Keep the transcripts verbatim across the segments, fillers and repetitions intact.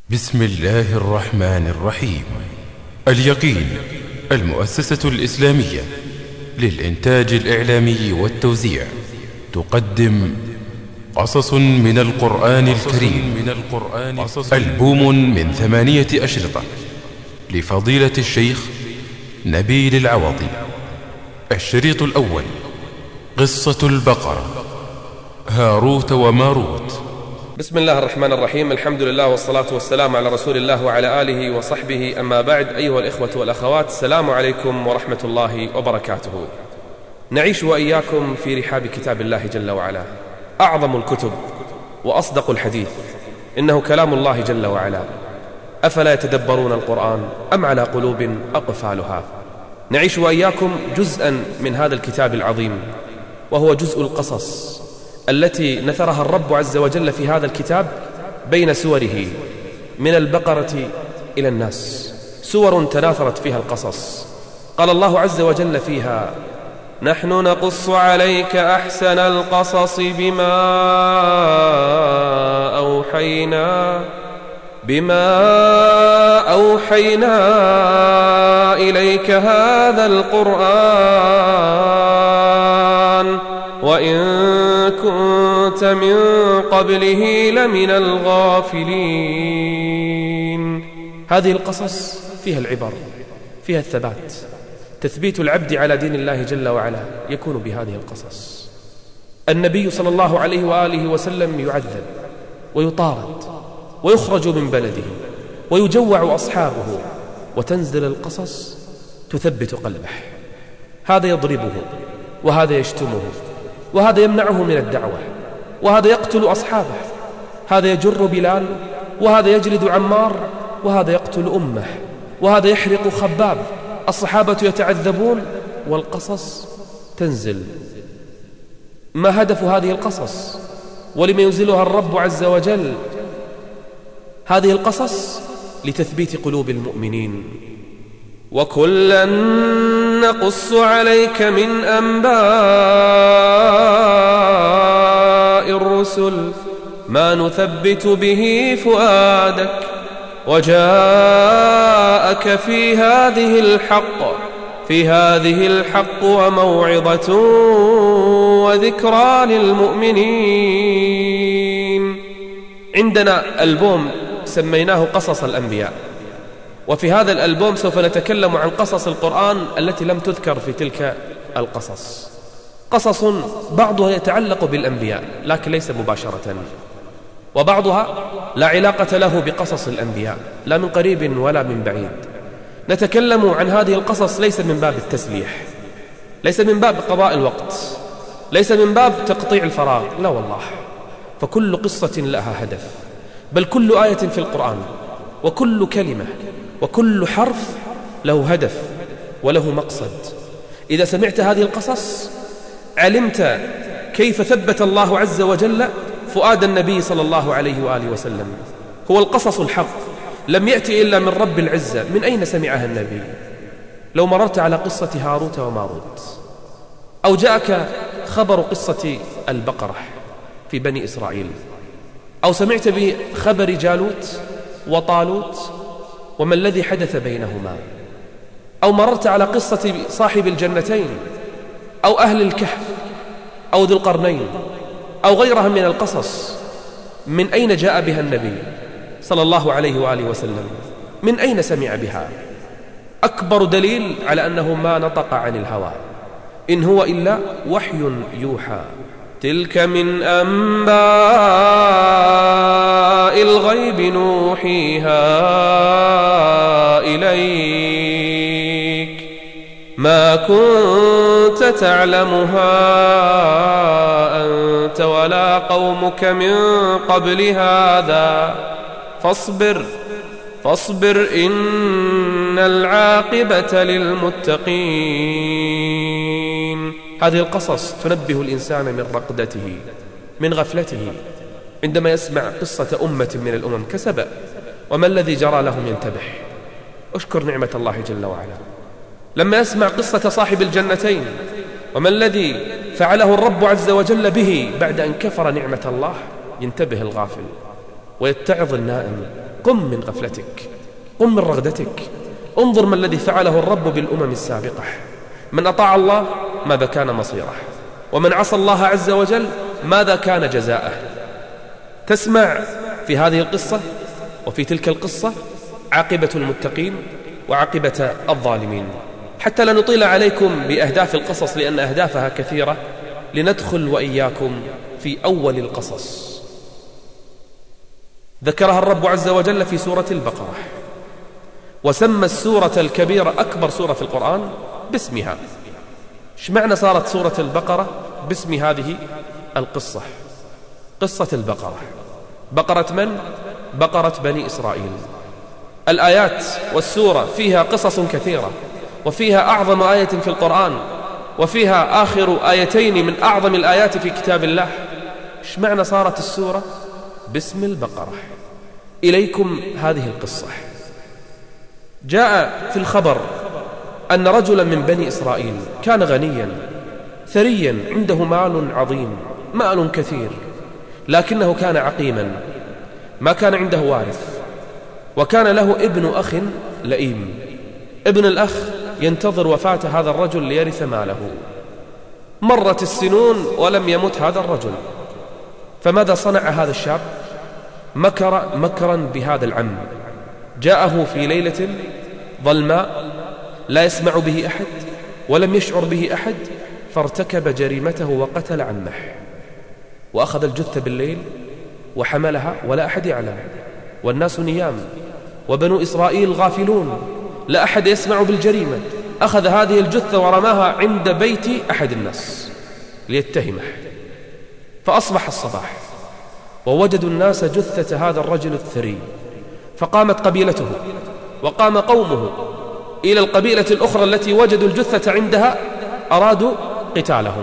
بسم الله الرحمن الرحيم. اليقين، المؤسسة الإسلامية للإنتاج الإعلامي والتوزيع، تقدم قصص من القرآن الكريم، من القرآن ألبوم من ثمانية أشرطة لفضيلة الشيخ نبيل العوضي. الشريط الأول: قصة البقرة، هاروت وماروت. بسم الله الرحمن الرحيم. الحمد لله والصلاة والسلام على رسول الله وعلى آله وصحبه. أما بعد، أيها الإخوة والأخوات، السلام عليكم ورحمة الله وبركاته. نعيش وإياكم في رحاب كتاب الله جل وعلا، أعظم الكتب وأصدق الحديث، إنه كلام الله جل وعلا. أفلا يتدبرون القرآن أم على قلوب أقفالها؟ نعيش وإياكم جزءا من هذا الكتاب العظيم، وهو جزء القصص التي نثرها الرب عز وجل في هذا الكتاب بين سوره من البقرة إلى الناس، سور تناثرت فيها القصص. قال الله عز وجل فيها: نحن نقص عليك أحسن القصص بما أوحينا بما أوحينا إليك هذا القرآن وإن كنت من قبله لمن الغافلين. هذه القصص فيها العبر، فيها الثبات، تثبيت العبد على دين الله جل وعلا يكون بهذه القصص. النبي صلى الله عليه وآله وسلم يعذب ويطارد ويخرج من بلده ويجوع أصحابه، وتنزل القصص تثبت قلبه. هذا يضربه، وهذا يشتمه، وهذا يمنعه من الدعوة، وهذا يقتل أصحابه، هذا يجر بلال، وهذا يجلد عمار، وهذا يقتل أمه، وهذا يحرق خباب. الصحابة يتعذبون والقصص تنزل. ما هدف هذه القصص؟ ولم ينزلها الرب عز وجل؟ هذه القصص لتثبيت قلوب المؤمنين. وكلا نقص عليك من أنباء الرسل ما نثبت به فؤادك وجاءك في هذه الحق في هذه الحق وموعظة وذكرى للمؤمنين. عندنا ألبوم سميناه قصص الأنبياء، وفي هذا الألبوم سوف نتكلم عن قصص القرآن التي لم تذكر في تلك القصص. قصص بعضها يتعلق بالأنبياء لكن ليس مباشرة، وبعضها لا علاقة له بقصص الأنبياء لا من قريب ولا من بعيد. نتكلم عن هذه القصص ليس من باب التسليح، ليس من باب قضاء الوقت، ليس من باب تقطيع الفراغ، لا والله، فكل قصة لها هدف، بل كل آية في القرآن وكل كلمة وكل حرف له هدف وله مقصد. إذا سمعت هذه القصص علمت كيف ثبت الله عز وجل فؤاد النبي صلى الله عليه وآله وسلم. هو القصص الحق، لم يأتي إلا من رب العزة. من أين سمعها النبي؟ لو مررت على قصة هاروت وماروت، أو جاءك خبر قصة البقرة في بني إسرائيل، أو سمعت بخبر جالوت وطالوت وما الذي حدث بينهما، أو مررت على قصة صاحب الجنتين أو أهل الكهف أو ذي القرنين أو غيرها من القصص، من أين جاء بها النبي صلى الله عليه وآله وسلم؟ من أين سمع بها؟ أكبر دليل على أنه ما نطق عن الهوى، إن هو إلا وحي يوحى. تلك من أنباء الغيب نوحيها إليك ما كنت تعلمها أنت ولا قومك من قبل هذا فاصبر فاصبر إن العاقبة للمتقين. هذه القصص تنبه الإنسان من رقدته، من غفلته، عندما يسمع قصة أمة من الأمم كسبأ وما الذي جرى لهم ينتبه. أشكر نعمة الله جل وعلا. لما يسمع قصة صاحب الجنتين وما الذي فعله الرب عز وجل به بعد أن كفر نعمة الله ينتبه الغافل ويتعظ النائم قم من غفلتك، قم من رغدتك، انظر ما الذي فعله الرب بالأمم السابقة. من أطاع الله ماذا كان مصيره، ومن عصى الله عز وجل ماذا كان جزاءه. تسمع في هذه القصة وفي تلك القصة عاقبة المتقين وعاقبة الظالمين. حتى لا نطيل عليكم بأهداف القصص لأن أهدافها كثيرة، لندخل وإياكم في أول القصص. ذكرها الرب عز وجل في سورة البقرة، وسمى السورة الكبيرة أكبر سورة في القرآن باسمها. ايش معنى صارت سورة البقرة باسم هذه القصة؟ قصة البقرة. بقرة من؟ بقرة بني إسرائيل. الآيات والسورة فيها قصص كثيرة، وفيها أعظم آية في القرآن، وفيها آخر آيتين من أعظم الآيات في كتاب الله. ايش معنى صارت السورة باسم البقرة؟ إليكم هذه القصة. جاء في الخبر أن رجلا من بني إسرائيل كان غنيا ثريا، عنده مال عظيم، مال كثير، لكنه كان عقيما، ما كان عنده وارث، وكان له ابن أخ لئيم. ابن الأخ ينتظر وفاة هذا الرجل ليرث ماله. مرت السنون ولم يمت هذا الرجل، فماذا صنع هذا الشاب؟ مكر مكرا بهذا العم. جاءه في ليلة ظلماء لا يسمع به أحد ولم يشعر به أحد، فارتكب جريمته وقتل عمه، وأخذ الجثة بالليل وحملها ولا أحد يعلم، والناس نيام، وبنو إسرائيل غافلون، لا أحد يسمع بالجريمة. أخذ هذه الجثة ورماها عند بيت أحد الناس ليتهمه. فأصبح الصباح ووجدوا الناس جثة هذا الرجل الثري، فقامت قبيلته وقام قومه إلى القبيلة الأخرى التي وجدوا الجثة عندها، أرادوا قتالهم،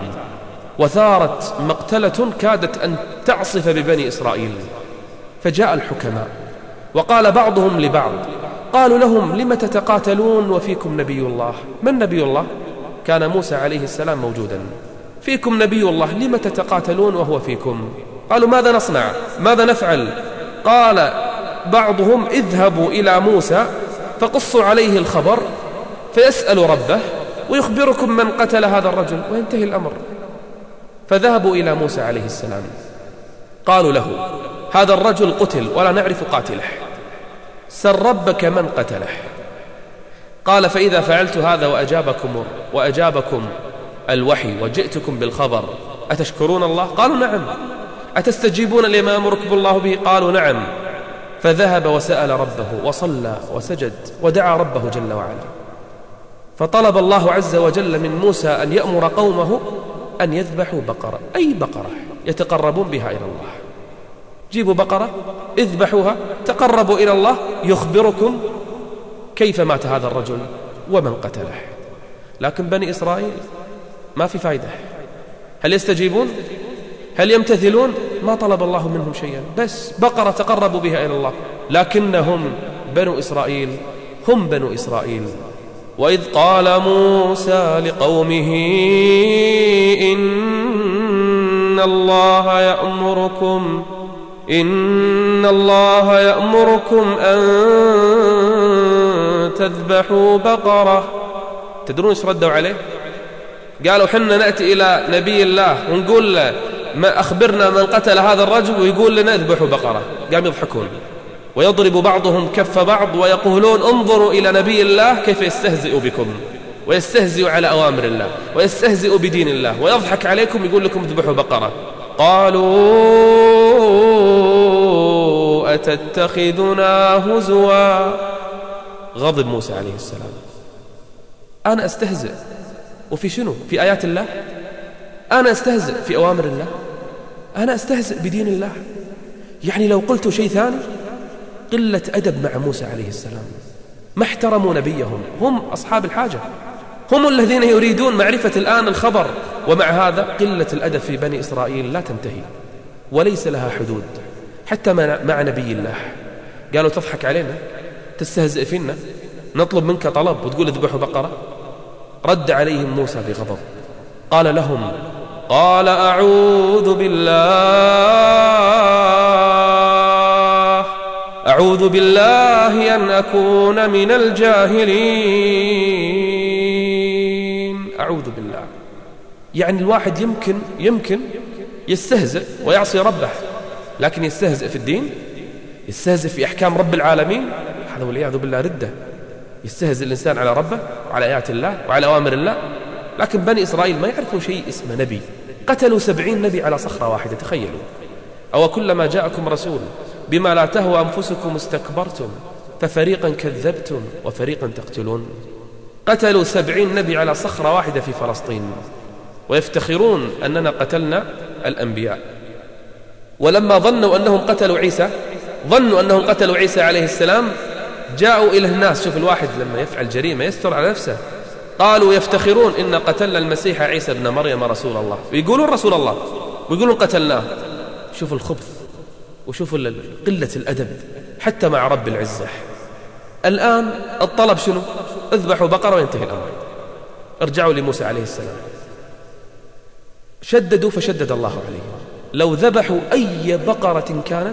وثارت مقتلة كادت أن تعصف ببني إسرائيل. فجاء الحكماء وقال بعضهم لبعض، قالوا لهم: لم تتقاتلون وفيكم نبي الله؟ من نبي الله؟ كان موسى عليه السلام موجودا. فيكم نبي الله، لم تتقاتلون وهو فيكم؟ قالوا: ماذا نصنع؟ ماذا نفعل؟ قال بعضهم: اذهبوا إلى موسى فقصوا عليه الخبر فيسأل ربه ويخبركم من قتل هذا الرجل وينتهي الأمر. فذهبوا إلى موسى عليه السلام، قالوا له: هذا الرجل قتل ولا نعرف قاتله، سل ربك من قتله. قال: فإذا فعلت هذا وأجابكم, وأجابكم الوحي وجئتكم بالخبر أتشكرون الله؟ قالوا: نعم. أتستجيبون لما يأمركم الله به؟ قالوا: نعم. فذهب وسأل ربه وصلى وسجد ودعا ربه جل وعلا. فطلب الله عز وجل من موسى أن يأمر قومه أن يذبحوا بقرة، أي بقرة يتقربون بها إلى الله. جيبوا بقرة اذبحوها تقربوا إلى الله، يخبركم كيف مات هذا الرجل ومن قتله. لكن بني إسرائيل ما في فايدة. هل يستجيبون؟ هل يمتثلون؟ ما طلب الله منهم شيئا، بس بقرة تقربوا بها إلى الله. لكنهم بنو إسرائيل هم بنو إسرائيل. وإذ قال موسى لقومه إن الله يأمركم إن الله يأمركم أن تذبحوا بقرة. تدرون ايش ردوا عليه؟ قالوا: حنا نأتي إلى نبي الله ونقول له ما أخبرنا من قتل هذا الرجل، ويقول لنا اذبحوا بقرة. قام يضحكون ويضرب بعضهم كف بعض ويقولون: انظروا إلى نبي الله كيف يستهزئ بكم ويستهزئ على أوامر الله ويستهزئ بدين الله ويضحك عليكم، يقول لكم اذبحوا بقرة. قالوا: أتتخذنا هزوا. غضب موسى عليه السلام: أنا أستهزئ وفي شنو؟ في آيات الله؟ أنا أستهزئ في أوامر الله؟ أنا أستهزئ بدين الله؟ يعني لو قلت شيء ثاني قلة أدب مع موسى عليه السلام. ما احترموا نبيهم، هم أصحاب الحاجة، هم الذين يريدون معرفة الآن الخبر. ومع هذا قلة الأدب في بني إسرائيل لا تنتهي وليس لها حدود، حتى مع نبي الله. قالوا: تضحك علينا، تستهزئ فينا، نطلب منك طلب وتقول اذبحوا بقرة؟ رد عليهم موسى بغضب، قال لهم: قال أعوذ بالله أعوذ بالله أن أكون من الجاهلين. أعوذ بالله، يعني الواحد يمكن يمكن يستهزئ ويعصي ربه، لكن يستهزئ في الدين، يستهزئ في أحكام رب العالمين، هذا والعياذ بالله ردة. يستهزئ الإنسان على ربه وعلى آيات الله وعلى أوامر الله. لكن بني إسرائيل ما يعرفون شيء اسمه نبي، قتلوا سبعين نبي على صخرة واحدة. تخيلوا. أو كلما جاءكم رسول بما لا تهوى أنفسكم استكبرتم ففريقا كذبتم وفريقا تقتلون. قتلوا سبعين نبي على صخرة واحدة في فلسطين، ويفتخرون أننا قتلنا الأنبياء. ولما ظنوا أنهم قتلوا عيسى ظنوا أنهم قتلوا عيسى عليه السلام، جاءوا إلى الناس. شوف الواحد لما يفعل جريمة يستر على نفسه. قالوا يفتخرون إن قتلنا المسيح عيسى ابن مريم رسول الله، ويقولون رسول الله ويقولون قتلناه. شوف الخبث وشوف قلة الأدب حتى مع رب العزة. الآن الطلب شنو؟ اذبحوا بقرة وينتهي الأمر. ارجعوا لموسى عليه السلام، شددوا فشدد الله عليهم. لو ذبحوا أي بقرة كانت،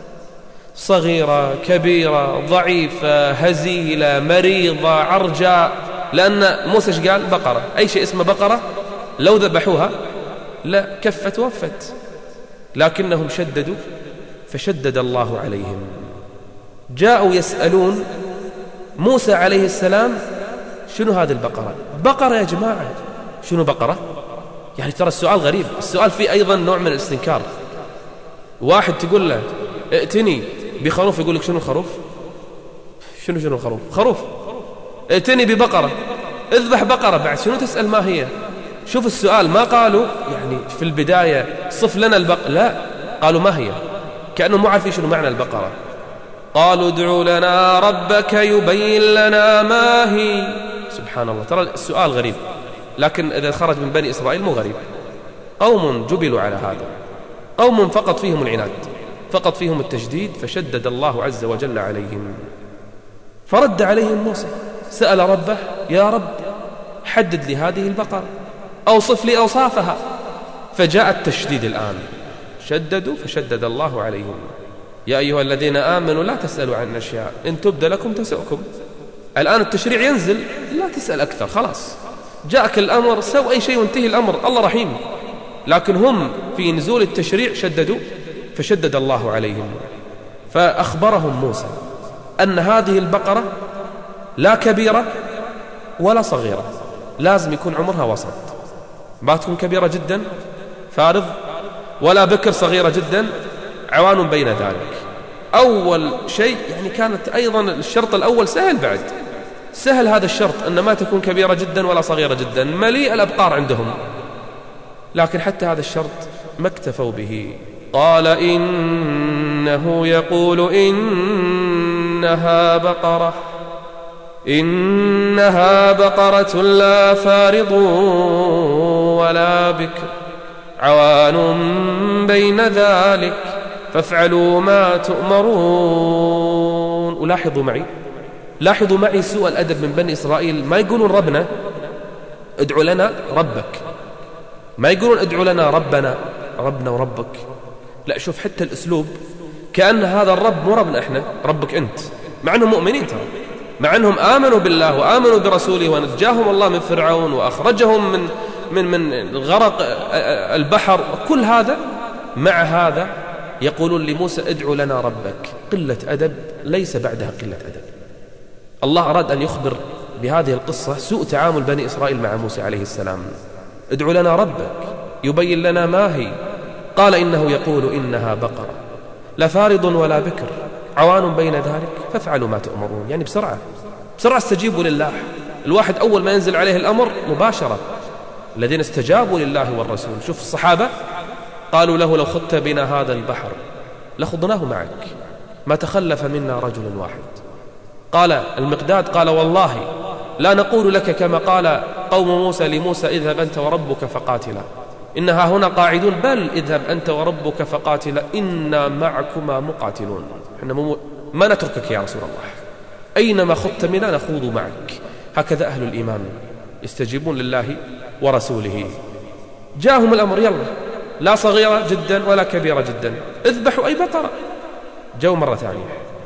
صغيرة كبيرة ضعيفة هزيلة مريضة عرجاء، لأن موسى ايش قال؟ بقرة، أي شيء اسمه بقرة لو ذبحوها لا كفت وفت، لكنهم شددوا فشدد الله عليهم. جاءوا يسألون موسى عليه السلام شنو هذه البقرة؟ بقرة يا جماعة، شنو بقرة؟ يعني ترى السؤال غريب، السؤال فيه أيضا نوع من الاستنكار. واحد تقول له ائتني بخروف، يقول لك شنو الخروف؟ شنو شنو الخروف؟ خروف. ائتني ببقرة، اذبح بقرة، بعد شنو تسأل ما هي؟ شوف السؤال، ما قالوا يعني في البداية صف لنا البقرة، لا، قالوا ما هي، كأنهم مو عارفين شنو معنى البقرة. قالوا ادعوا لنا ربك يبين لنا ما هي. سبحان الله، ترى السؤال غريب، لكن إذا خرج من بني إسرائيل مو غريب. قوم جبلوا على هذا، قوم فقط فيهم العناد، فقط فيهم التشديد، فشدد الله عز وجل عليهم. فرد عليهم موسى، سأل ربه يا رب حدد لي هذه البقرة، أوصف لي أوصافها. فجاء التشديد الآن، شددوا فشدد الله عليهم. يا أيها الذين آمنوا لا تسألوا عن أشياء إن تبد لكم تسؤكم. الآن التشريع ينزل، لا تسأل أكثر، خلاص جاءك الأمر، سوى أي شيء وانتهي الأمر، الله رحيم. لكن هم في نزول التشريع شددوا فشدد الله عليهم. فأخبرهم موسى أن هذه البقرة لا كبيرة ولا صغيرة، لازم يكون عمرها وسط، ما تكون كبيرة جدا فارض ولا بكر صغيرة جدا، عوان بين ذلك. أول شيء يعني كانت أيضا الشرط الأول سهل، بعد سهل هذا الشرط أن ما تكون كبيرة جدا ولا صغيرة جدا، مليء الأبقار عندهم، لكن حتى هذا الشرط ما اكتفوا به. قال إنه يقول إنها بقرة إنها بقرة لا فارض ولا بكر عوان بين ذلك فافعلوا ما تؤمرون. ولاحظوا معي لاحظوا معي سوء الأدب من بني إسرائيل، ما يقولون ربنا ادعو لنا ربك، ما يقولون ادعو لنا ربنا ربنا وربك، لا، شوف حتى الأسلوب كأن هذا الرب مو ربنا إحنا، ربك أنت، مع أنهم مؤمنين ترى، مع أنهم آمنوا بالله وآمنوا برسوله ونجاهم الله من فرعون وأخرجهم من من من غرق البحر، كل هذا، مع هذا يقولون لموسى ادعو لنا ربك. قلة أدب ليس بعدها قلة أدب. الله أراد أن يخبر بهذه القصة سوء تعامل بني إسرائيل مع موسى عليه السلام. ادعو لنا ربك يبين لنا ما هي. قال إنه يقول إنها بقرة لا فارض ولا بكر عوان بين ذلك فافعلوا ما تؤمرون. يعني بسرعة بسرعة استجيبوا لله. الواحد أول ما ينزل عليه الأمر مباشرة، الذين استجابوا لله والرسول. شوف الصحابة قالوا له لو خضت بنا هذا البحر لخضناه معك ما تخلف منا رجل واحد. قال المقداد قال والله لا نقول لك كما قال قوم موسى لموسى اذهب أنت وربك فقاتلا إنها هنا قاعدون، بل اذهب أنت وربك فقاتلا إنا معكما مقاتلون. إحنا ما نتركك يا رسول الله، أينما خضت منا نخوض معك. هكذا أهل الإيمان يستجيبون لله ورسوله. جاءهم الأمر، يلا لا صغيرة جدا ولا كبيرة جدا، اذبحوا أي بقرة. جو مرة ثانية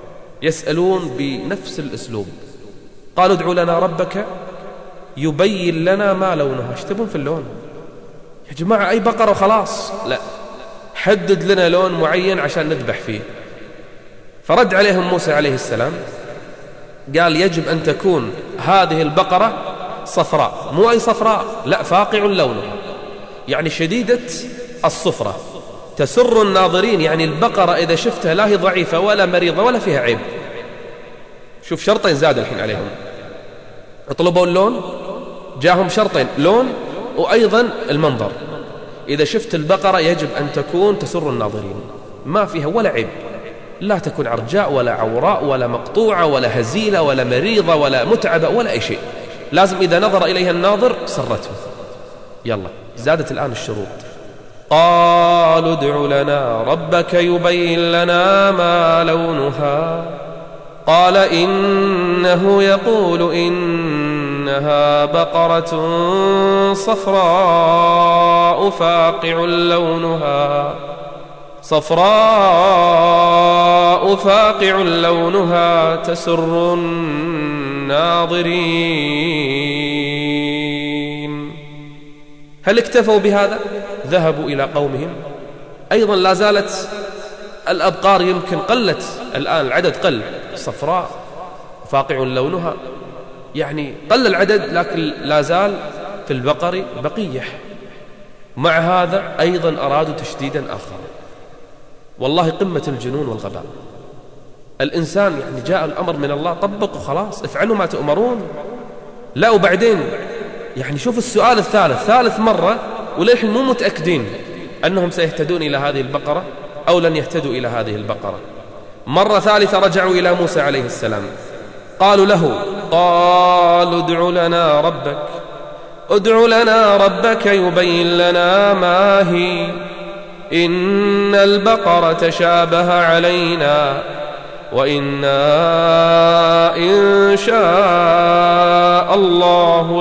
يسألون بنفس الأسلوب. قالوا ادعوا لنا ربك يبين لنا ما لونها. ايش تبون في اللون يا جماعة؟ أي بقرة وخلاص؟ لا، حدد لنا لون معين عشان نذبح فيه. فرد عليهم موسى عليه السلام قال يجب أن تكون هذه البقرة صفراء، مو أي صفراء، لا، فاقع لونها، يعني شديدة الصفرة، تسر الناظرين. يعني البقرة إذا شفتها لا هي ضعيفة ولا مريضة ولا فيها عيب. شوف شرطين زاد الحين عليهم، اطلبوا اللون، جاهم شرطين، لون وأيضا المنظر. إذا شفت البقرة يجب أن تكون تسر الناظرين، ما فيها ولا عيب، لا تكون عرجاء ولا عوراء ولا مقطوعة ولا هزيلة ولا مريضة ولا متعبة ولا أي شيء. لازم إذا نظر إليها الناظر سرته. يلا زادت الآن الشروط. قالوا ادع لنا ربك يبين لنا ما لونها. قال إنه يقول إنها بقرة صفراء فاقع لونها صفراء فاقع لونها تسر الناظرين. هل اكتفوا بهذا؟ ذهبوا إلى قومهم. أيضا لا زالت الأبقار يمكن قلت الآن، العدد قل، صفراء فاقع لونها، يعني قل العدد، لكن لا زال في البقر بقية. مع هذا أيضا أرادوا تشديدا آخر. والله قمة الجنون والغباء. الإنسان يعني جاء الأمر من الله، طبقوا خلاص، افعلوا ما تؤمرون. لا وبعدين يعني شوف السؤال الثالث، ثالث مرة وللحين مو متأكدين أنهم سيهتدون إلى هذه البقرة أو لن يهتدوا إلى هذه البقرة. مرة ثالثة رجعوا إلى موسى عليه السلام، قالوا له قالوا ادع لنا ربك ادع لنا ربك يبين لنا ما هي إن البقرة تشابه علينا وإنا إن شاء الله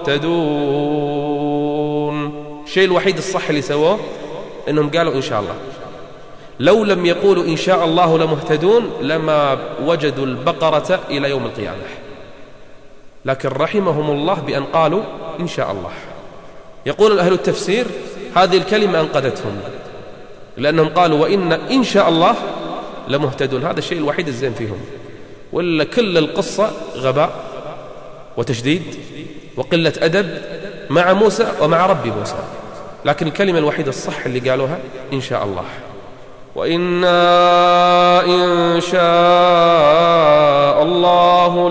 لمهتدون. الشيء الوحيد الصح اللي سووه إنهم قالوا إن شاء الله. لو لم يقولوا إن شاء الله لمهتدون لما وجدوا البقرة إلى يوم القيامة، لكن رحمهم الله بأن قالوا إن شاء الله. يقول أهل التفسير هذه الكلمة أنقذتهم، لأنهم قالوا وإن إن شاء الله لمهتدون. هذا الشيء الوحيد الزين فيهم، ولا كل القصة غباء وتشديد وقلة أدب مع موسى ومع رب موسى. لكن الكلمة الوحيدة الصح اللي قالوها إن شاء الله. وإنا إن شاء الله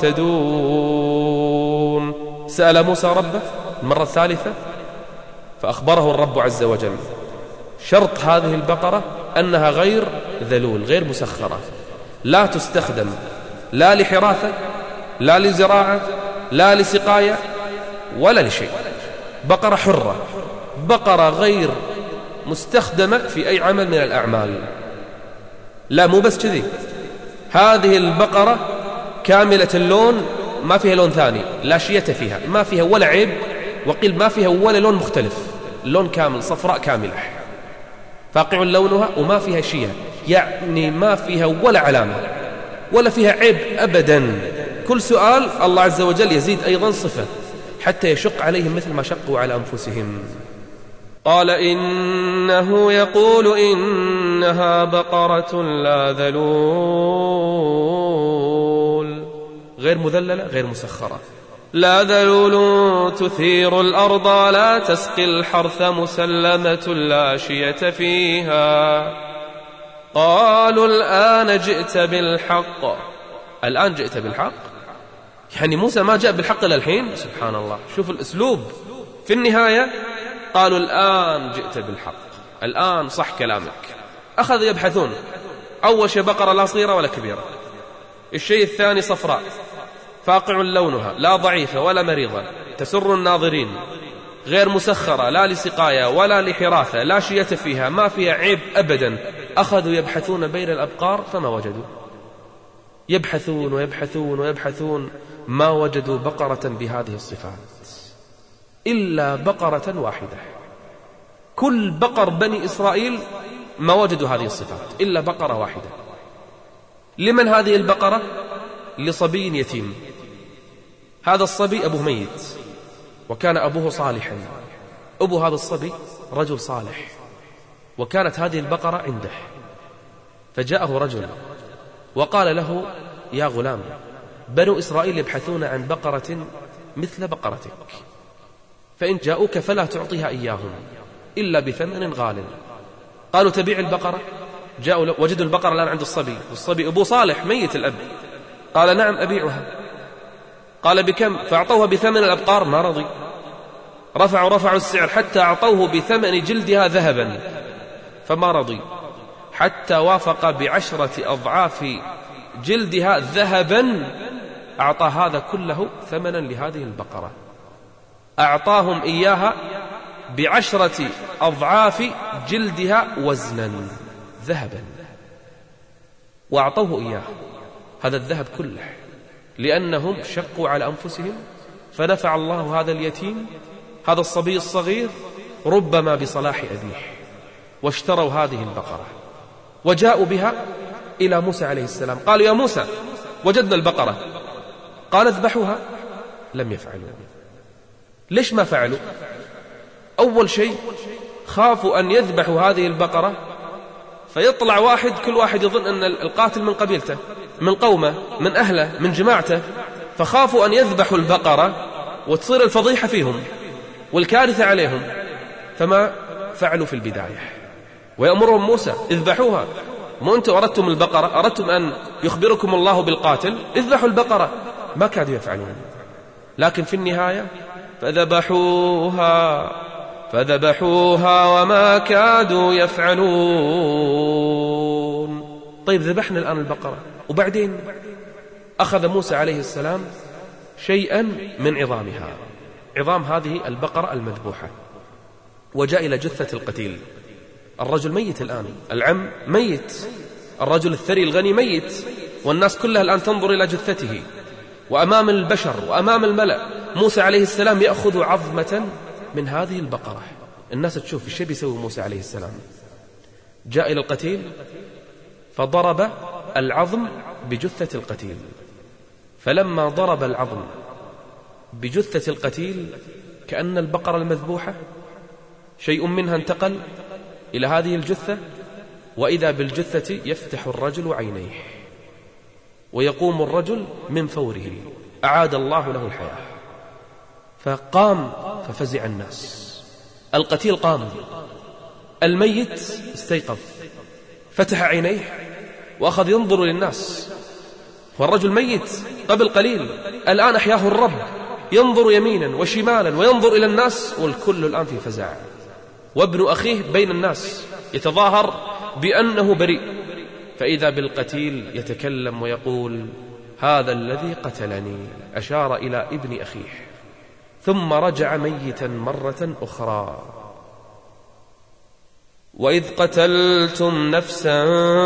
لمهتدون. سأل موسى ربه المرة الثالثة فأخبره الرب عز وجل شرط هذه البقرة أنها غير ذلول، غير مسخرة، لا تستخدم لا لحراثة لا لزراعة لا لسقاية ولا لشيء. بقرة حرة، بقرة غير مستخدمة في أي عمل من الأعمال. لا مو بس كذي، هذه البقرة كاملة اللون، ما فيها لون ثاني، لا شية فيها، ما فيها ولا عيب، وقيل ما فيها ولا لون مختلف، اللون كامل، صفراء كاملة فاقع لونها وما فيها شيء، يعني ما فيها ولا علامة ولا فيها عيب أبدا. كل سؤال الله عز وجل يزيد أيضا صفة حتى يشق عليهم مثل ما شقوا على أنفسهم. قال إنه يقول إنها بقرة لا ذلول، غير مذللة غير مسخرة، لا ذلول تثير الأرض لا تسقي الحرث مسلمة لا شية فيها. قالوا الآن جئت بالحق. الآن جئت بالحق، يعني موسى ما جاء بالحق إلى الحين. سبحان الله، شوف الأسلوب. في النهاية قالوا الآن جئت بالحق، الآن صح كلامك. أخذوا يبحثون، أول شيء بقرة لا صغيرة ولا كبيرة، الشيء الثاني صفراء فاقع لونها، لا ضعيفة ولا مريضة، تسر الناظرين، غير مسخرة لا لسقاية ولا لحراثة، لا شية فيها، ما فيها عيب أبدا. أخذوا يبحثون بين الأبقار فما وجدوا، يبحثون ويبحثون ويبحثون، ما وجدوا بقرة بهذه الصفات إلا بقرة واحدة. كل بقر بني إسرائيل ما وجدوا هذه الصفات إلا بقرة واحدة. لمن هذه البقرة؟ لصبي يتيم. هذا الصبي أبوه ميت، وكان أبوه صالحا. أبو هذا الصبي رجل صالح، وكانت هذه البقرة عنده. فجاءه رجل وقال له: يا غلام، بنو إسرائيل يبحثون عن بقرة مثل بقرتك، فإن جاءوك فلا تعطيها إياهم إلا بثمن غال. قالوا: تبيع البقرة؟ جاءوا وجدوا البقرة الآن عند الصبي، والصبي أبو صالح ميت الأب. قال: نعم أبيعها. قال: بكم؟ فأعطوها بثمن الأبقار، ما رضي. رفعوا رفعوا السعر حتى أعطوه بثمن جلدها ذهبا، فما رضي، حتى وافق بعشرة أضعاف جلدها ذهبا. أعطى هذا كله ثمنا لهذه البقرة، أعطاهم إياها بعشرة أضعاف جلدها وزنا ذهبا، وأعطوه إياه هذا الذهب كله لأنهم شقوا على أنفسهم. فنفع الله هذا اليتيم، هذا الصبي الصغير، ربما بصلاح أبيه، واشتروا هذه البقرة وجاءوا بها إلى موسى عليه السلام. قالوا: يا موسى، وجدنا البقرة. قال: اذبحوها. لم يفعلوا. ليش ما فعلوا؟ أول شيء خافوا أن يذبحوا هذه البقرة فيطلع واحد، كل واحد يظن أن القاتل من قبيلته، من قومه، من أهله، من جماعته، فخافوا أن يذبحوا البقرة وتصير الفضيحة فيهم والكارثة عليهم، فما فعلوا في البداية. ويأمرهم موسى: اذبحوها. مو أنتم أردتم البقرة، أردتم أن يخبركم الله بالقاتل، اذبحوا البقرة. ما كادوا يفعلون، لكن في النهاية فذبحوها فذبحوها وما كادوا يفعلون. طيب، ذبحنا الآن البقرة، وبعدين أخذ موسى عليه السلام شيئا من عظامها، عظام هذه البقرة المذبوحة، وجاء إلى جثة القتيل. الرجل ميت الآن، العم ميت، الرجل الثري الغني ميت، والناس كلها الآن تنظر إلى جثته، وأمام البشر وأمام الملأ موسى عليه السلام يأخذ عظمة من هذه البقرة. الناس تشوف الشيء بيسوي موسى عليه السلام. جاء إلى القتيل فضرب العظم بجثة القتيل، فلما ضرب العظم بجثة القتيل كأن البقرة المذبوحة شيء منها انتقل إلى هذه الجثة، وإذا بالجثة يفتح الرجل عينيه ويقوم الرجل من فوره، أعاد الله له الحياة. فقام ففزع الناس. القتيل قام، الميت استيقظ، فتح عينيه وأخذ ينظر للناس، والرجل ميت قبل قليل، الآن أحياه الرب، ينظر يمينا وشمالا وينظر إلى الناس، والكل الآن في فزع. وابن أخيه بين الناس يتظاهر بأنه بريء، فإذا بالقتيل يتكلم ويقول: هذا الذي قتلني، أشار إلى ابن أخيه، ثم رجع ميتا مرة أخرى. وإذ قتلتم نفسا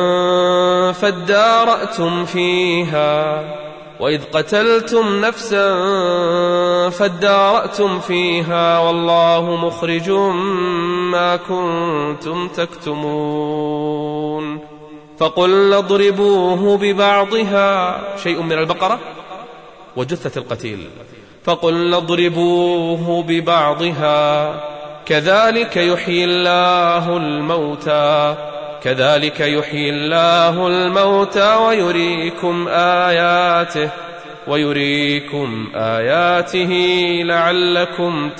فادارأتم فيها وإذ قتلتم نفسا فادارأتم فيها والله مخرج ما كنتم تكتمون. فقلنا اضربوه ببعضها، شيء من البقرة وجثة القتيل، فقلنا اضربوه ببعضها كذلك يحيي الله الموتى كذلك يحيي الله الموتى ويريكم آياته ويريكم آياته لعلكم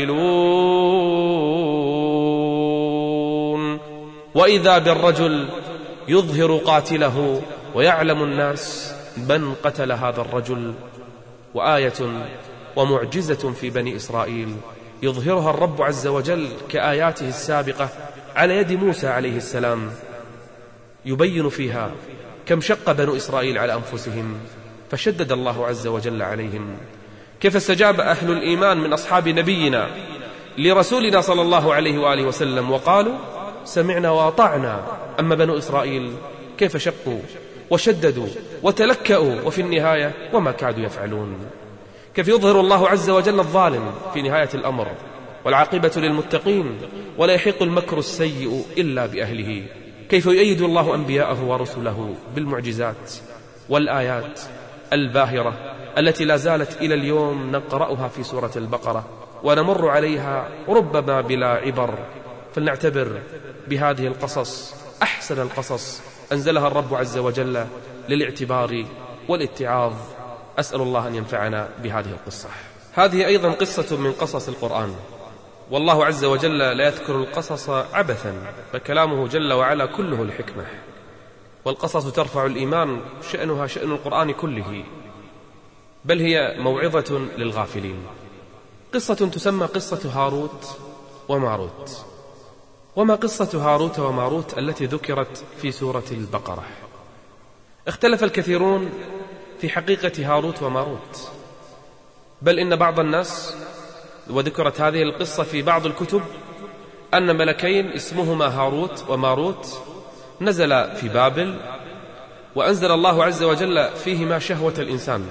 تعقلون. وإذا بالرجل يظهر قاتله ويعلم الناس من قتل هذا الرجل، وآية ومعجزة في بني إسرائيل يظهرها الرب عز وجل كآياته السابقة على يد موسى عليه السلام، يبين فيها كم شق بنو إسرائيل على أنفسهم فشدد الله عز وجل عليهم، كيف استجاب أهل الإيمان من أصحاب نبينا لرسولنا صلى الله عليه وآله وسلم وقالوا سمعنا وأطعنا. أما بنو إسرائيل كيف شقوا وشددوا وتلكأوا، وفي النهاية وما كادوا يفعلون. كيف يظهر الله عز وجل الظالم في نهاية الأمر، والعاقبة للمتقين، ولا يحيق المكر السيء إلا بأهله، كيف يؤيد الله أنبياءه ورسله بالمعجزات والآيات الباهرة التي لا زالت إلى اليوم نقرأها في سورة البقرة ونمر عليها ربما بلا عبر. فلنعتبر بهذه القصص أحسن القصص أنزلها الرب عز وجل للاعتبار والاتعاظ. أسأل الله أن ينفعنا بهذه القصة. هذه أيضا قصة من قصص القرآن، والله عز وجل لا يذكر القصص عبثا، فكلامه جل وعلا كله لحكمة، والقصص ترفع الإيمان، شأنها شأن القرآن كله، بل هي موعظة للغافلين. قصة تسمى قصة هاروت وماروت. وما قصة هاروت وماروت التي ذكرت في سورة البقرة؟ اختلف الكثيرون في حقيقة هاروت وماروت، بل إن بعض الناس، وذكرت هذه القصة في بعض الكتب، أن ملكين اسمهما هاروت وماروت نزل في بابل، وأنزل الله عز وجل فيهما شهوة الإنسان،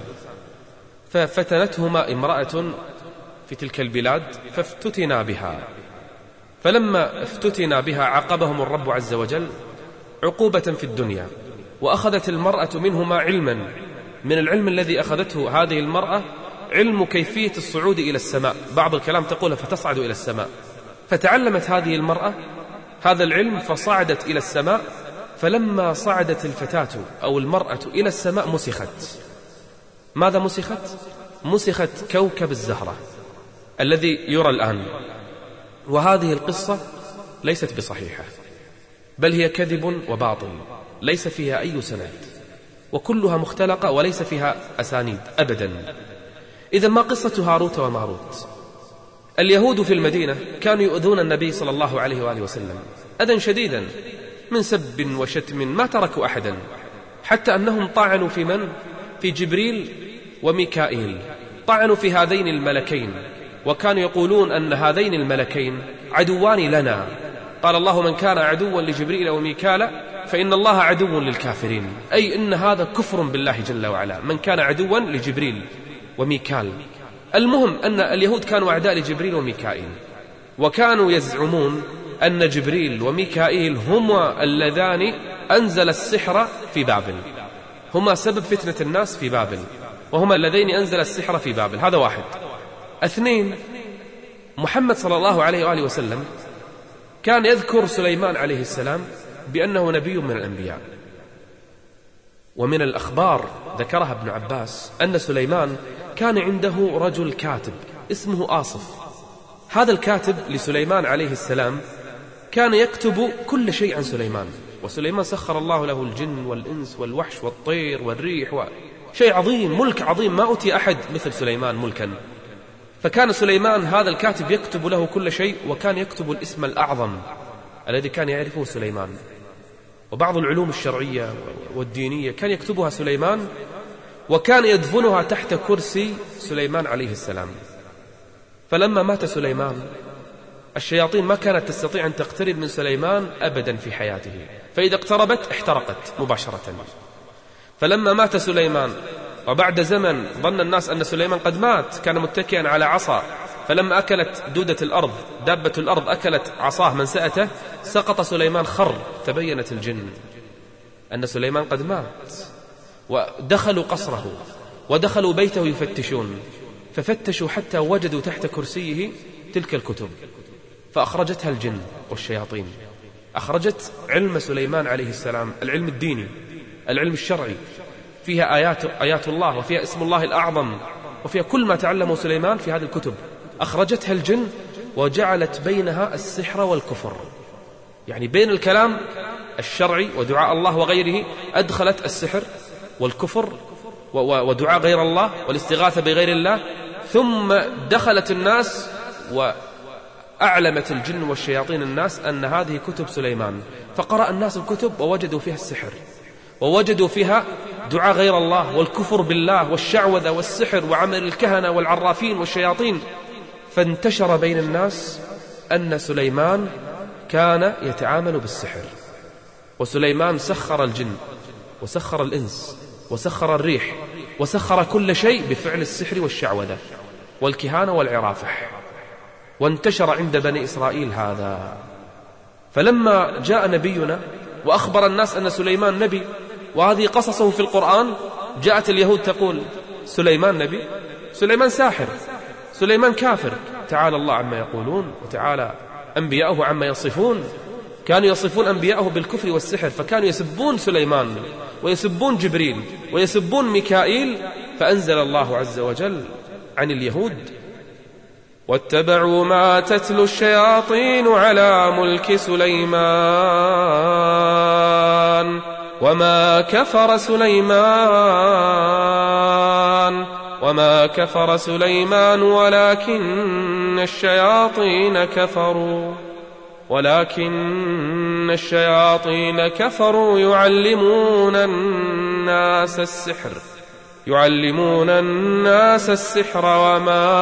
ففتنتهما امرأة في تلك البلاد فافتتنا بها، فلما افتتنا بها عاقبهم الرب عز وجل عقوبة في الدنيا، وأخذت المرأة منهما علما. من العلم الذي أخذته هذه المرأة علم كيفية الصعود إلى السماء، بعض الكلام تقول فتصعد إلى السماء، فتعلمت هذه المرأة هذا العلم فصعدت إلى السماء. فلما صعدت الفتاة أو المرأة إلى السماء مسخت. ماذا مسخت؟ مسخت كوكب الزهرة الذي يرى الآن. وهذه القصة ليست بصحيحة، بل هي كذب وباطل، ليس فيها أي سند، وكلها مختلقة وليس فيها أسانيد أبدا. إذا ما قصة هاروت وماروت؟ اليهود في المدينة كانوا يؤذون النبي صلى الله عليه وآله وسلم أذى شديدا من سب وشتم، ما تركوا أحدا، حتى أنهم طعنوا في من؟ في جبريل وميكائيل، طعنوا في هذين الملكين، وكانوا يقولون أن هذين الملكين عدوان لنا. قال الله: من كان عدوا لجبريل وميكال فإن الله عدو للكافرين، أي إن هذا كفر بالله جل وعلا، من كان عدوا لجبريل وميكال. المهم أن اليهود كانوا أعداء لجبريل وميكائيل، وكانوا يزعمون أن جبريل وميكائيل هما اللذان أنزل السحر في بابل، هما سبب فتنة الناس في بابل، وهما اللذين أنزل السحر في بابل. هذا واحد. اثنين، محمد صلى الله عليه وآله وسلم كان يذكر سليمان عليه السلام بأنه نبي من الأنبياء، ومن الأخبار ذكرها ابن عباس أن سليمان كان عنده رجل كاتب اسمه آصف. هذا الكاتب لسليمان عليه السلام كان يكتب كل شيء عن سليمان، وسليمان سخر الله له الجن والإنس والوحش والطير والريح و... شيء عظيم، ملك عظيم، ما أوتي أحد مثل سليمان ملكا. فكان سليمان هذا الكاتب يكتب له كل شيء، وكان يكتب الاسم الأعظم الذي كان يعرفه سليمان، وبعض العلوم الشرعية والدينية كان يكتبها سليمان، وكان يدفنها تحت كرسي سليمان عليه السلام. فلما مات سليمان الشياطين ما كانت تستطيع أن تقترب من سليمان أبدا في حياته، فإذا اقتربت احترقت مباشرة. فلما مات سليمان وبعد زمن ظن الناس أن سليمان قد مات، كان متكئا على عصا، فلما أكلت دودة الأرض دابة الأرض أكلت عصاه منسأته، سقط سليمان خر. تبينت الجن أن سليمان قد مات، ودخلوا قصره ودخلوا بيته يفتشون، ففتشوا حتى وجدوا تحت كرسيه تلك الكتب، فأخرجتها الجن والشياطين، أخرجت علم سليمان عليه السلام، العلم الديني، العلم الشرعي، فيها آيات, آيات الله، وفيها اسم الله الأعظم، وفيها كل ما تعلمه سليمان في هذه الكتب. أخرجتها الجن وجعلت بينها السحر والكفر، يعني بين الكلام الشرعي ودعاء الله وغيره أدخلت السحر والكفر ودعاء غير الله والاستغاثة بغير الله، ثم دخلت الناس وأعلمت الجن والشياطين الناس أن هذه كتب سليمان، فقرأ الناس الكتب ووجدوا فيها السحر، ووجدوا فيها دعاء غير الله والكفر بالله والشعوذة والسحر وعمل الكهنة والعرافين والشياطين. فانتشر بين الناس أن سليمان كان يتعامل بالسحر، وسليمان سخر الجن وسخر الإنس وسخر الريح وسخر كل شيء بفعل السحر والشعوذة والكهانة والعرافح، وانتشر عند بني إسرائيل هذا. فلما جاء نبينا وأخبر الناس أن سليمان نبي، وهذه قصصه في القرآن. جاءت اليهود تقول سليمان نبي، سليمان ساحر، سليمان كافر. تعالى الله عما يقولون، وتعالى أنبياءه عما يصفون. كانوا يصفون أنبياءه بالكفر والسحر، فكانوا يسبون سليمان ويسبون جبريل ويسبون ميكائيل، فأنزل الله عز وجل عن اليهود: واتبعوا ما تتلو الشياطين على ملك سليمان وما كفر سليمان وما كفر سليمان ولكن الشياطين كفروا ولكن الشياطين كفروا يعلمون الناس السحر يعلمون الناس السحر وما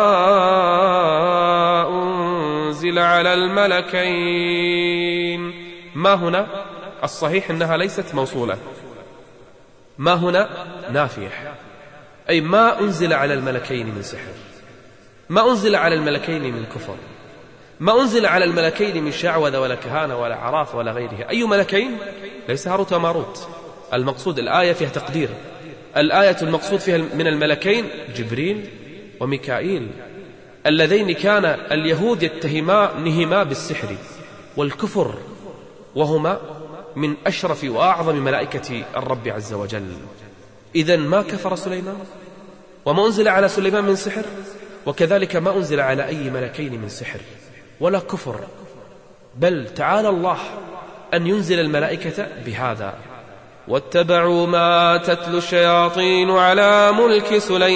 أنزل على الملكين. ما هنا الصحيح أنها ليست موصولة، ما هنا نافية، أي ما أنزل على الملكين من سحر، ما أنزل على الملكين من كفر، ما أنزل على الملكين من شعوذة ولا كهانة ولا عراف ولا غيرها. أي ملكين؟ ليس هاروت وماروت. المقصود الآية فيها تقدير، الآية المقصود فيها من الملكين جبريل وميكائيل، اللذين كان اليهود يتهمانهما بالسحر والكفر، وهما من أشرف وأعظم ملائكة الرب عز وجل. إذن ما كفر سليمان وما أنزل على سليمان من سحر، وكذلك ما أنزل على أي ملكين من سحر ولا كفر، بل تعالى الله أن ينزل الملائكة بهذا: واتبعوا ما تتلو الشياطين على ملك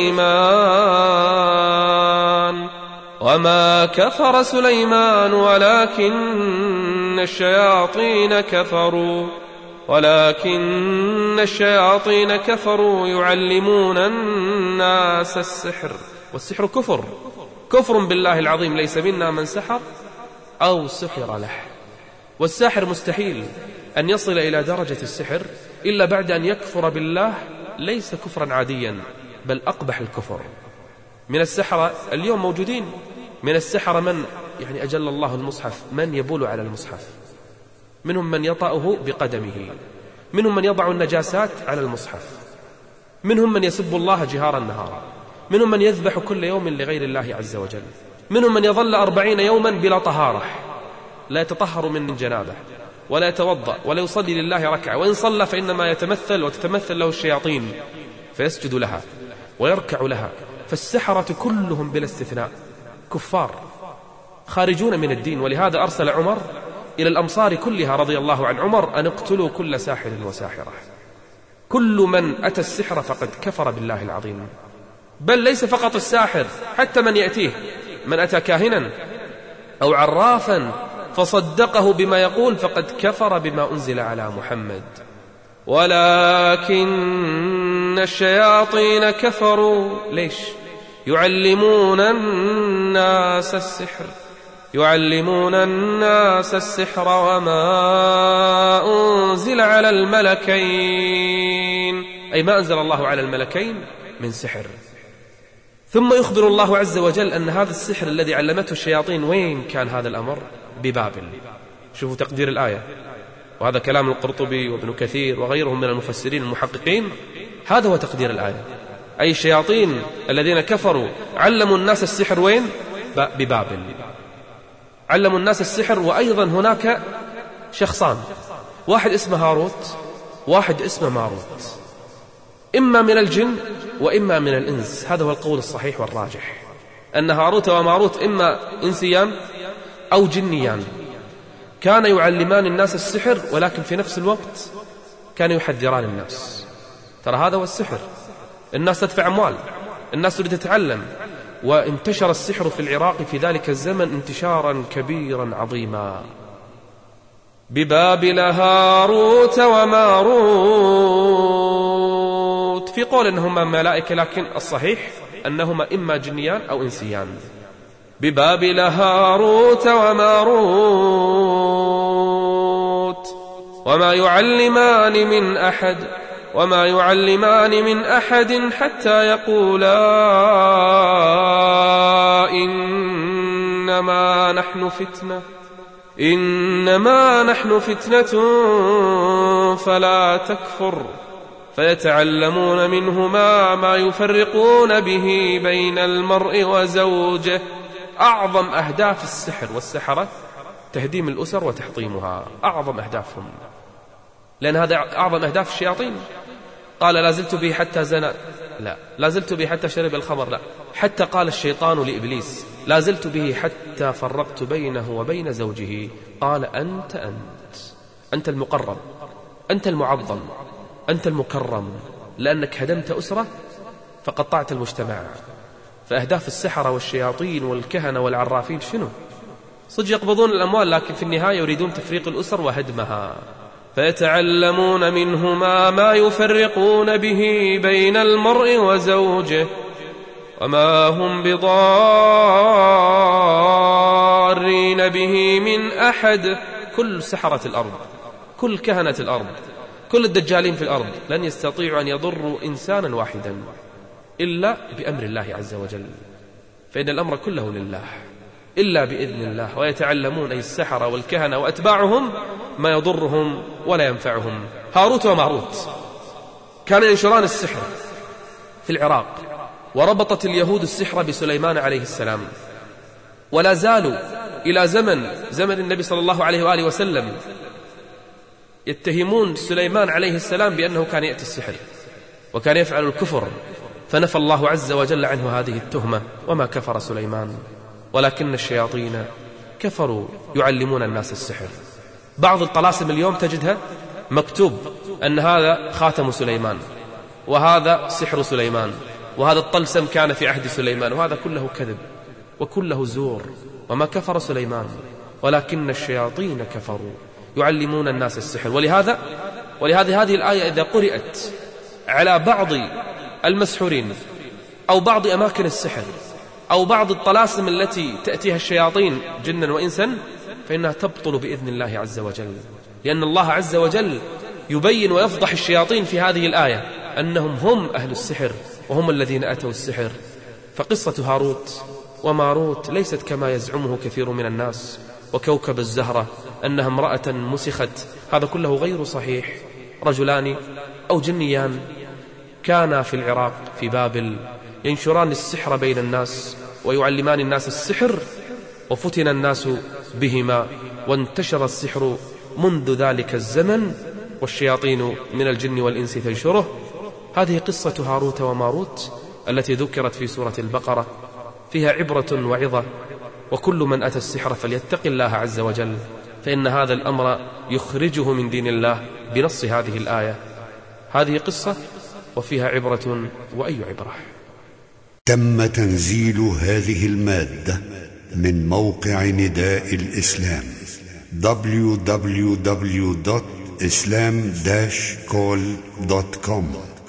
سليمان وما كفر سليمان ولكن الشياطين كفروا ولكن الشياطين كفروا يعلمون الناس السحر. والسحر كفر، كفر بالله العظيم. ليس منا من سحر أو سحر له. والساحر مستحيل أن يصل إلى درجة السحر إلا بعد أن يكفر بالله، ليس كفرا عاديا بل أقبح الكفر. من السحرة اليوم موجودين، من السحرة من يعني أجل الله المصحف، من يبول على المصحف، منهم من يطأه بقدمه، منهم من يضع النجاسات على المصحف، منهم من يسب الله جهارا نهارا، منهم من يذبح كل يوم لغير الله عز وجل، منهم من يظل أربعين يوما بلا طهارة، لا يتطهر من جنابه ولا يتوضأ ولا يصلي لله ركعة، وإن صلى فإنما يتمثل وتتمثل له الشياطين فيسجد لها ويركع لها. فالسحرة كلهم بلا استثناء كفار خارجون من الدين. ولهذا أرسل عمر إلى الأمصار كلها رضي الله عن عمر أن اقتلوا كل ساحر وساحرة. كل من أتى السحر فقد كفر بالله العظيم. بل ليس فقط الساحر، حتى من يأتيه، من أتى كاهنا أو عرافا فصدقه بما يقول فقد كفر بما أنزل على محمد. ولكن الشياطين كفروا. ليش؟ يعلمون الناس السحر يعلمون الناس السحر وما أنزل على الملكين، أي ما أنزل الله على الملكين من سحر. ثم يخبر الله عز وجل أن هذا السحر الذي علمته الشياطين، وين كان هذا الأمر؟ ببابل. شوفوا تقدير الآية، وهذا كلام القرطبي وابن كثير وغيرهم من المفسرين المحققين. هذا هو تقدير الآية، أي الشياطين الذين كفروا علموا الناس السحر وين؟ ببابل. علموا الناس السحر. وأيضا هناك شخصان، واحد اسمه هاروت، واحد اسمه ماروت، إما من الجن وإما من الإنس. هذا هو القول الصحيح والراجح، أن هاروت وماروت إما إنسيان أو جنيان، كان يعلمان الناس السحر، ولكن في نفس الوقت كان يحذران الناس. ترى هذا هو السحر، الناس تدفع أموال، الناس تريد تتعلم. وانتشر السحر في العراق في ذلك الزمن انتشارا كبيرا عظيما. ببابل هاروت وماروت، في قول أنهما ملائكة، لكن الصحيح أنهما إما جنيان أو إنسيان. ببابل هاروت وماروت وما يعلمان من أحد وما يعلمان من أحد حتى يقولا إنما نحن فتنة إنما نحن فتنة فلا تكفر فيتعلمون منهما ما يفرقون به بين المرء وزوجه. أعظم أهداف السحر والسحرة تهديم الأسر وتحطيمها، أعظم أهدافهم، لأن هذا أعظم أهداف الشياطين. قال لا زلت به حتى زنى، لا. لا زلت به حتى شرب الخمر، لا. حتى قال الشيطان لإبليس لا زلت به حتى فرقت بينه وبين زوجه. قال أنت أنت أنت المقرب، أنت المعظم، أنت المكرم، لأنك هدمت أسرة فقطعت المجتمع. فأهداف السحرة والشياطين والكهنة والعرافين شنو؟ صدق يقبضون الأموال، لكن في النهاية يريدون تفريق الأسر وهدمها. فيتعلمون منهما ما يفرقون به بين المرء وزوجه وما هم بضارين به من أحد. كل سحرة الأرض، كل كهنة الأرض، كل الدجالين في الأرض لن يستطيعوا أن يضروا إنسانا واحدا إلا بأمر الله عز وجل، فإن الأمر كله لله إلا بإذن الله. ويتعلمون أي السحرة والكهنة وأتباعهم ما يضرهم ولا ينفعهم. هاروت وماروت كان ينشران السحر في العراق، وربطت اليهود السحر بسليمان عليه السلام، ولا زالوا إلى زمن زمن النبي صلى الله عليه وآله وسلم يتهمون سليمان عليه السلام بأنه كان يأتي السحر وكان يفعل الكفر، فنفى الله عز وجل عنه هذه التهمة. وما كفر سليمان ولكن الشياطين كفروا يعلمون الناس السحر. بعض الطلاسم اليوم تجدها مكتوب أن هذا خاتم سليمان، وهذا سحر سليمان، وهذا الطلسم كان في عهد سليمان، وهذا كله كذب وكله زور. وما كفر سليمان ولكن الشياطين كفروا يعلمون الناس السحر. ولهذا ولهذا هذه الآية إذا قرأت على بعض المسحورين أو بعض أماكن السحر أو بعض الطلاسم التي تأتيها الشياطين جنا وإنسا، فإنها تبطل بإذن الله عز وجل، لأن الله عز وجل يبين ويفضح الشياطين في هذه الآية أنهم هم أهل السحر وهم الذين أتوا السحر. فقصة هاروت وماروت ليست كما يزعمه كثير من الناس، وكوكب الزهرة أنها امرأة مسخت، هذا كله غير صحيح. رجلان أو جنيان كانا في العراق في بابل ينشران السحر بين الناس ويعلمان الناس السحر، وفتن الناس بهما وانتشر السحر منذ ذلك الزمن، والشياطين من الجن والإنس تنشره. هذه قصة هاروت وماروت التي ذكرت في سورة البقرة، فيها عبرة وعظة، وكل من أتى السحر فليتق الله عز وجل، فإن هذا الأمر يخرجه من دين الله بنص هذه الآية. هذه قصة وفيها عبرة وأي عبرة. تم تنزيل هذه المادة من موقع نداء الإسلام دبليو دبليو دبليو دوت إسلام داش كول دوت كوم.